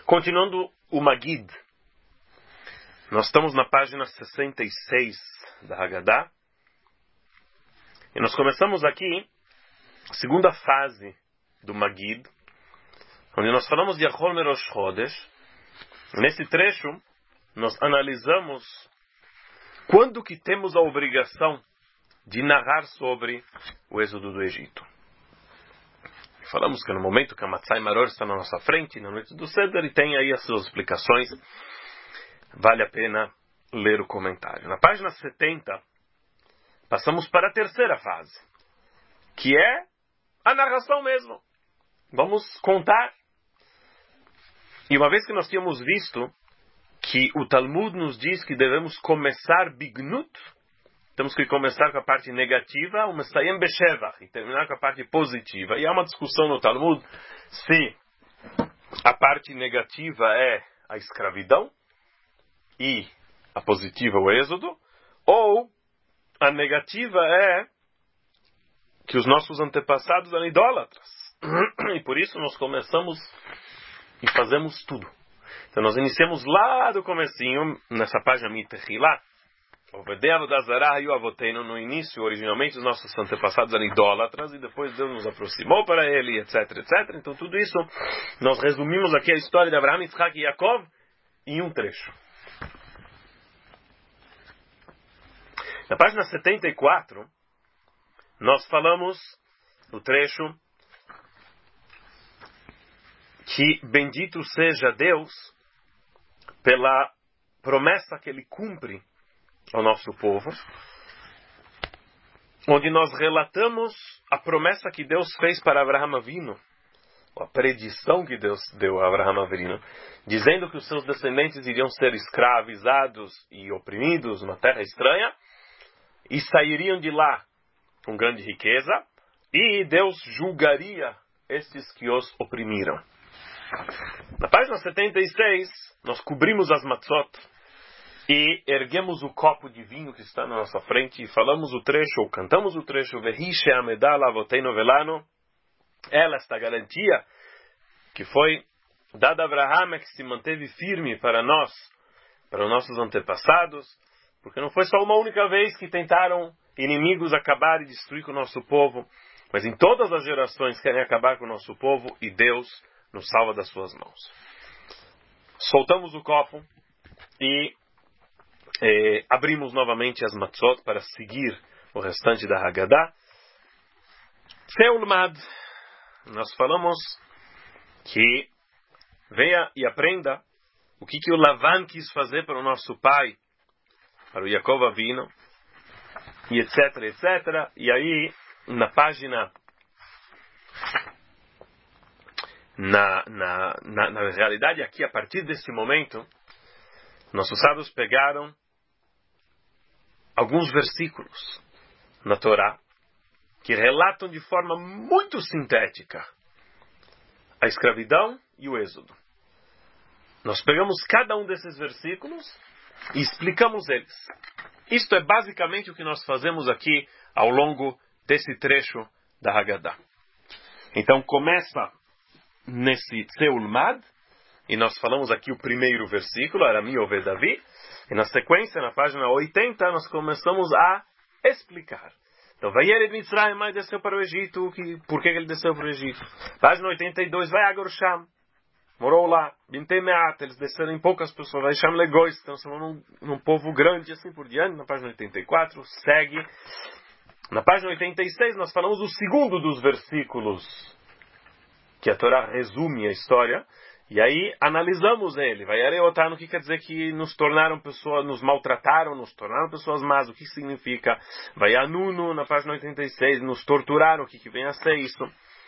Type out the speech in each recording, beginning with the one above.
Continuando o Magid, nós estamos na página 66 da Haggadah, e nós começamos aqui a segunda fase do Magid, onde nós falamos de Achol Merosh Chodesh. Nesse trecho, nós analisamos quando que temos a obrigação de narrar sobre o êxodo do Egito. Falamos que no momento que a Matzah e Maror está na nossa frente, na noite do Seder, e tem aí as suas explicações, vale a pena ler o comentário. Na página 70, passamos para a terceira fase, que é a narração mesmo. Vamos contar. E uma vez que nós tínhamos visto que o Talmud nos diz que devemos começar bignut, temos que começar com a parte negativa, o Mesayem Beshevach, e terminar com a parte positiva. E há uma discussão no Talmud se a parte negativa é a escravidão e a positiva o êxodo, ou a negativa é que os nossos antepassados eram idólatras. E por isso nós começamos e fazemos tudo. Então nós iniciamos lá do comecinho, nessa página Mitechilá, no início, originalmente, os nossos antepassados eram idólatras e depois Deus nos aproximou para ele, etc, etc. Então tudo isso, nós resumimos aqui a história de Abraham, Yitzhak e Yaakov em um trecho. Na página 74, nós falamos o trecho que bendito seja Deus pela promessa que Ele cumpre ao nosso povo, onde nós relatamos a promessa que Deus fez para Abraham Avinu, a predição que Deus deu a Abraham Avinu, dizendo que os seus descendentes iriam ser escravizados e oprimidos numa terra estranha, e sairiam de lá com grande riqueza, e Deus julgaria estes que os oprimiram. Na página 76, nós cobrimos as matzot e erguemos o copo de vinho que está na nossa frente e falamos o trecho, ou cantamos o trecho, Vehi she'amedah la'avoteinu velanu, esta garantia que foi dada a Abraham, é que se manteve firme para nós, para os nossos antepassados, porque não foi só uma única vez que tentaram inimigos acabar e destruir com o nosso povo, mas em todas as gerações querem acabar com o nosso povo, e Deus nos salva das suas mãos. Soltamos o copo e abrimos novamente as matzot para seguir o restante da Haggadah. Seulmad, nós falamos que venha e aprenda o que o Lavan quis fazer para o nosso pai, para o Yaakov Avinu, e etc, etc. E aí, na página, na realidade aqui, a partir desse momento, nossos sábios pegaram alguns versículos na Torá que relatam de forma muito sintética a escravidão e o êxodo. Nós pegamos cada um desses versículos e explicamos eles. Isto é basicamente o que nós fazemos aqui ao longo desse trecho da Haggadah. Então começa nesse Tzeulmad, e nós falamos aqui o primeiro versículo, Arami Oved Davi, e na sequência, na página 80, nós começamos a explicar. Então, Vayered Mitzrayim, desceu para o Egito, por que ele desceu para o Egito? Página 82, vai a Gorsham, morou lá, Bintei Meat, eles desceram em poucas pessoas, vai Sham Legois, então são num povo grande, assim por diante. Na página 84, segue. Na página 86, nós falamos o segundo dos versículos que a Torá resume a história, e aí analisamos ele. Vai areotar no que quer dizer que nos tornaram pessoas, nos maltrataram, nos tornaram pessoas más, o que significa. Vai anuno, na página 86, nos torturaram, o que vem a ser isso.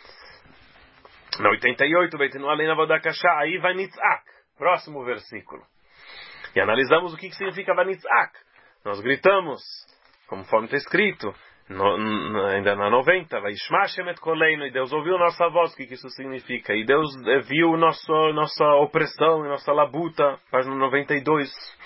Na 88, vai ter no além na Vodakashá, aí vai Nitzak, próximo versículo. E analisamos o que significa vai Nitzak. Nós gritamos, conforme está escrito, ainda na 90, vai Ishma Shemet Koleinu, e Deus ouviu nossa voz, o que isso significa? E Deus viu nossa opressão e nossa labuta, página 92,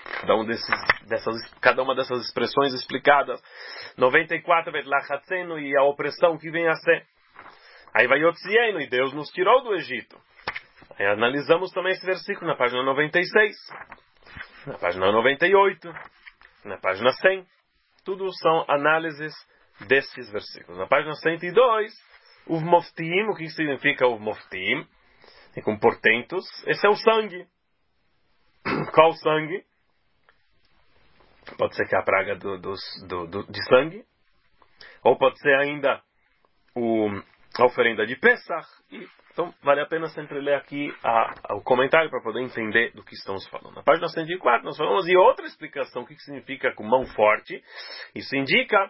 cada uma dessas expressões explicadas. 94, vai Lachatzenu, e a opressão que vem a ser. Aí vai Yotzienu, e Deus nos tirou do Egito. Aí analisamos também esse versículo na página 96, na página 98, na página 100. Tudo são análises desses versículos. Na página 102, o moftim, o que significa o moftim? E com portentos, esse é o sangue. Qual sangue? Pode ser que é a praga de sangue, ou pode ser ainda a oferenda de Pesach. Então, vale a pena sempre ler aqui o comentário para poder entender do que estamos falando. Na página 104, nós falamos de outra explicação, o que significa com mão forte. Isso indica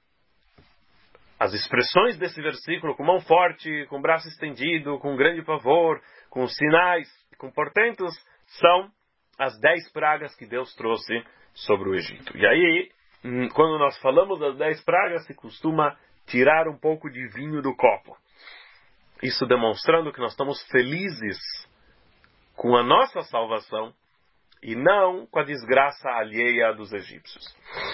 as expressões desse versículo, com mão forte, com braço estendido, com grande pavor, com sinais, com portentos, são as 10 pragas que Deus trouxe sobre o Egito. E aí, quando nós falamos das 10 pragas, se costuma tirar um pouco de vinho do copo. Isso demonstrando que nós estamos felizes com a nossa salvação e não com a desgraça alheia dos egípcios.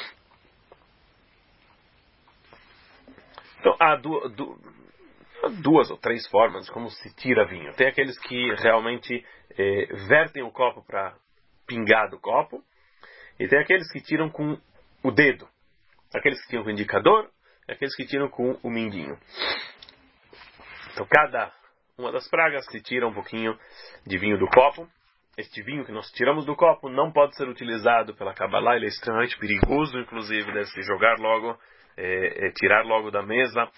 Então, há duas ou três formas de como se tira vinho. Tem aqueles que realmente vertem o copo para pingar do copo, e tem aqueles que tiram com o dedo. Aqueles que tiram com o indicador, e aqueles que tiram com o mindinho. Então, cada uma das pragas se tira um pouquinho de vinho do copo. Este vinho que nós tiramos do copo não pode ser utilizado pela Kabbalah, ele é extremamente perigoso, inclusive, deve se jogar logo, tirar logo da mesa.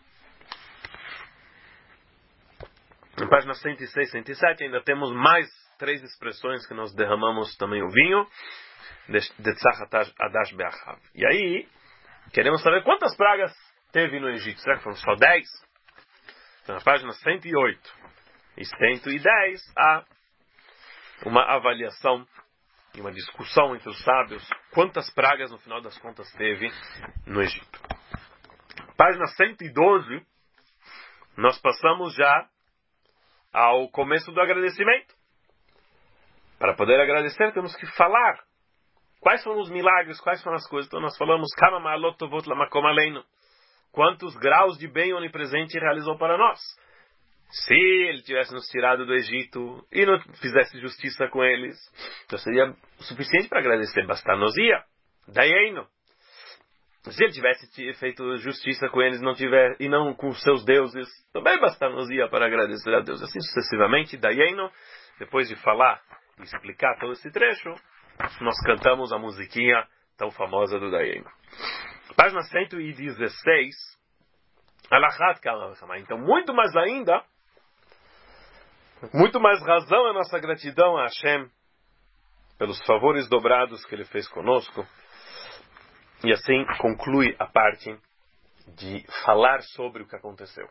Na página 106, 107, ainda temos mais 3 expressões que nós derramamos também o vinho. De Tzach Adash Be'achav. E aí, queremos saber quantas pragas teve no Egito. Será que foram só 10? Então, na página 108 e 110, há uma avaliação e uma discussão entre os sábios quantas pragas, no final das contas, teve no Egito. Página 112, nós passamos já ao começo do agradecimento. Para poder agradecer, temos que falar. Quais foram os milagres? Quais foram as coisas? Então nós falamos, Kama ma'alot tovot lamakom aleinu. Quantos graus de bem onipresente realizou para nós? Se ele tivesse nos tirado do Egito e não fizesse justiça com eles, então seria suficiente para agradecer. Bastar-nos-ia. Dayeino. Se ele tivesse feito justiça com eles e não com seus deuses, também bastar-nos-ia para agradecer a Deus. Assim sucessivamente. Dayeino. Depois de falar e explicar todo esse trecho, nós cantamos a musiquinha tão famosa do Dayeino. Página 116. Alachat Kama V'Chama. Então, muito mais ainda, muito mais razão é a nossa gratidão a Hashem pelos favores dobrados que Ele fez conosco. E assim conclui a parte de falar sobre o que aconteceu.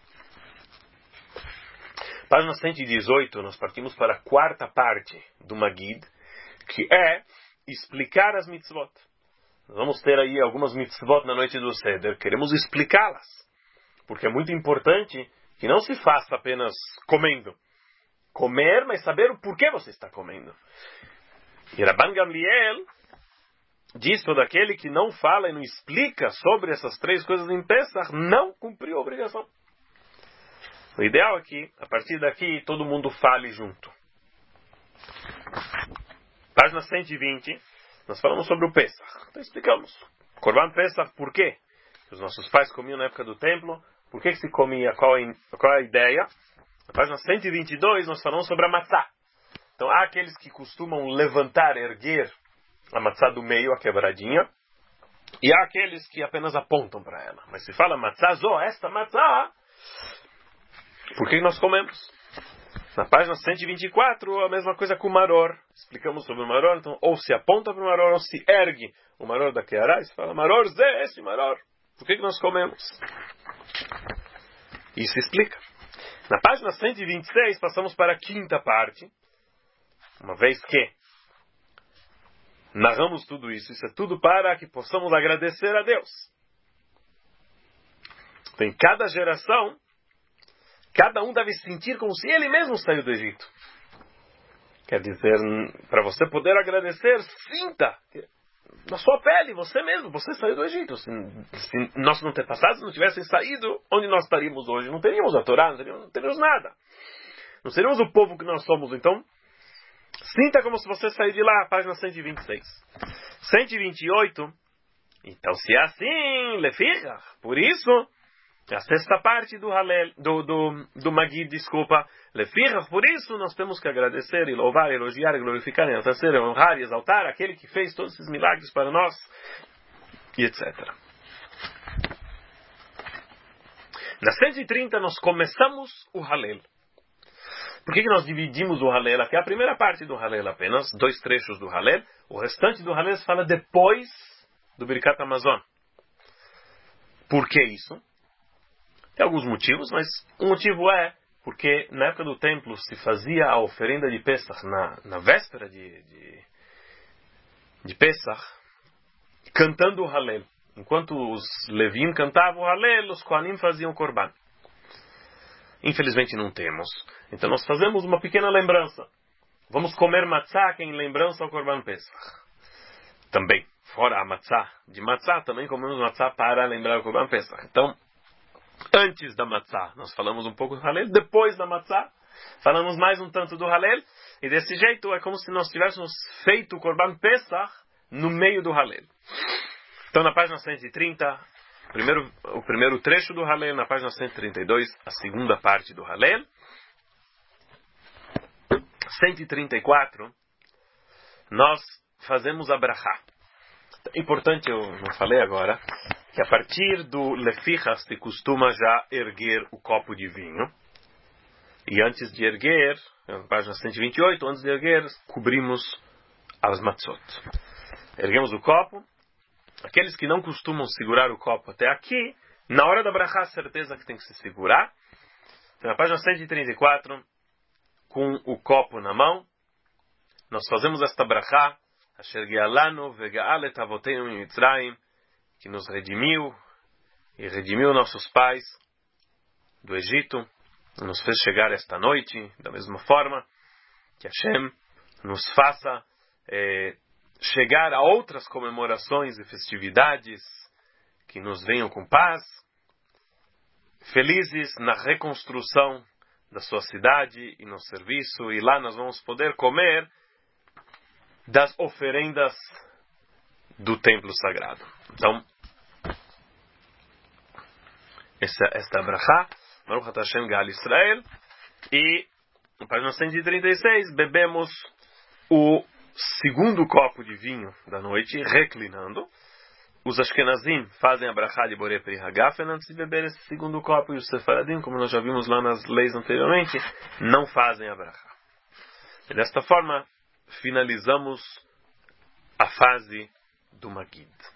Página 118, nós partimos para a quarta parte do Magid, que é explicar as mitzvot. Nós vamos ter aí algumas mitzvot na noite do Seder, queremos explicá-las, porque é muito importante que não se faça apenas comendo. Comer, mas saber o porquê você está comendo. E Rabban Gamliel diz todo aquele que não fala e não explica sobre essas 3 coisas em Pesach, não cumpriu a obrigação. O ideal é que, a partir daqui, todo mundo fale junto. Página 120, nós falamos sobre o Pesach. Então explicamos. Korban Pesach, por quê? Os nossos pais comiam na época do templo. Por que se comia? Qual é a ideia? Na página 122, nós falamos sobre a matzá. Então, há aqueles que costumam levantar, erguer a matzá do meio, a quebradinha. E há aqueles que apenas apontam para ela. Mas se fala matzá, esta matzá, por que nós comemos? Na página 124, a mesma coisa com o maror. Explicamos sobre o maror. Então, ou se aponta para o maror, ou se ergue o maror da Keará, e se fala maror, este maror. Por que nós comemos? Isso explica. Na página 126, passamos para a quinta parte. Uma vez que narramos tudo isso, isso é tudo para que possamos agradecer a Deus. Então, em cada geração, cada um deve sentir como se ele mesmo saiu do Egito. Quer dizer, para você poder agradecer, sinta na sua pele, você mesmo, você saiu do Egito. Se nossos antepassados não tivessem saído, onde nós estaríamos hoje? Não teríamos a Torá, não teríamos nada. Não seríamos o povo que nós somos. Então, sinta como se você sair de lá, página 126. 128. Então, se é assim, Lefichach, por isso, a sexta parte do Halel, do Magid, desculpa, Lefichach, por isso nós temos que agradecer, e louvar, elogiar, e glorificar, enaltecer, honrar e exaltar aquele que fez todos esses milagres para nós, e etc. Na 130 nós começamos o Halel. Por que nós dividimos o Halel aqui? A primeira parte do Halel apenas, 2 trechos do Halel. O restante do Halel se fala depois do Birkat Hamazon. Por que isso? Tem alguns motivos, mas um motivo é porque na época do templo se fazia a oferenda de Pesach na véspera de Pesach, cantando o Halel. Enquanto os Levim cantavam o Halel, os Kohanim faziam o Korban. Infelizmente não temos. Então nós fazemos uma pequena lembrança. Vamos comer matzah em lembrança ao Korban Pesach. Também, fora a matzah, de matzah também comemos matzah para lembrar o Korban Pesach. Então, antes da matzah, nós falamos um pouco do Halel. Depois da matzah, falamos mais um tanto do Halel. E desse jeito é como se nós tivéssemos feito o Korban Pesach no meio do Halel. Então, na página 130, o primeiro trecho do Halel. Na página 132, a segunda parte do Halel. 134, nós fazemos a brachá. É importante, eu não falei agora, que a partir do Lefichach se costuma já erguer o copo de vinho. E antes de erguer, na página 128, antes de erguer, cobrimos as matzot. Erguemos o copo. Aqueles que não costumam segurar o copo até aqui, na hora da brachá, certeza que tem que se segurar. Então, na página 134, com o copo na mão, nós fazemos esta brachá, Asher Ge'alanu ve'ga'al et avoteinu miMitzrayim, que nos redimiu e redimiu nossos pais do Egito, nos fez chegar esta noite, da mesma forma que Hashem nos faça chegar a outras comemorações e festividades que nos venham com paz, felizes na reconstrução da sua cidade e no serviço, e lá nós vamos poder comer das oferendas do templo sagrado. Então, esta brachá, Baruch Atah Hashem Gal Israel, e na página 136 bebemos o segundo copo de vinho da noite, reclinando. Os Ashkenazim fazem a brachá de Borei Pri Hagafen antes de beber esse segundo copo, e os Sefaradim, como nós já vimos lá nas leis anteriormente, não fazem a brachá. E desta forma, finalizamos a fase do Magid.